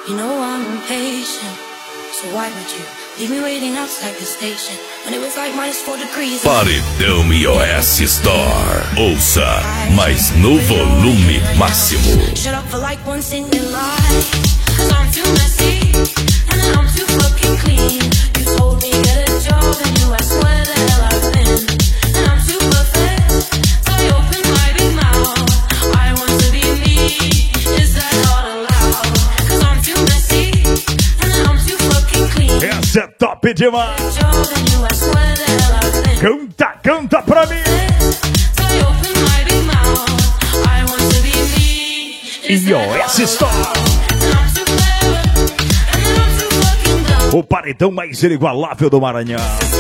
You know I'm impatient, so why would you leave me waiting outside the station when it was like -4 degrees? Paredão iOS Store. Ouça, mas no volume máximo. Shut up for like once in your life, 'cause I'm too messy and I'm too fucking clean. You told me get a job and you asked where the hell I've been, and I'm too perfect, so I open my big mouth. I want to be me, is that not allowed? 'Cause I'm too messy and I'm too fucking clean. Essa é top demais. Job and you asked where the hell I've been. Canta, canta pra mim. So I open my big mouth. I want to be me. iOS Store. O paredão mais inigualável do Maranhão.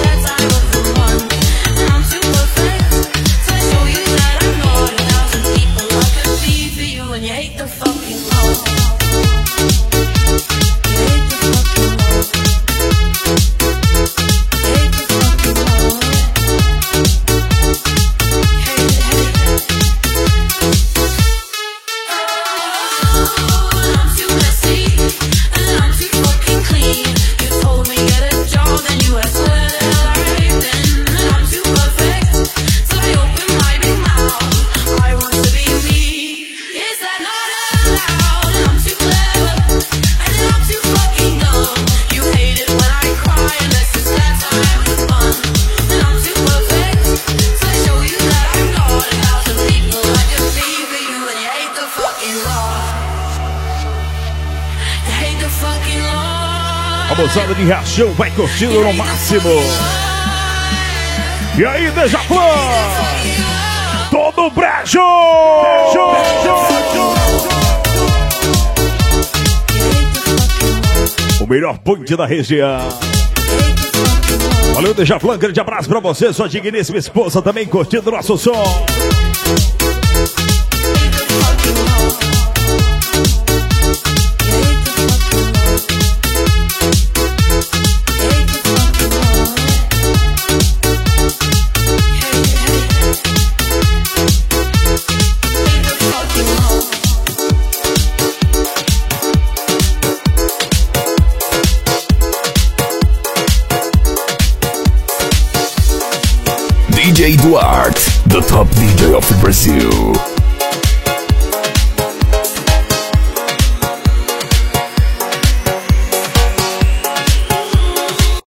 A moçada de Riachão vai curtindo no máximo. E aí, Beija-Flor? Todo brejo! O melhor ponte da região. Valeu, Beija-Flor, grande abraço pra você, sua digníssima esposa também curtindo o nosso som. DJ Duarte, the top DJ of Brazil.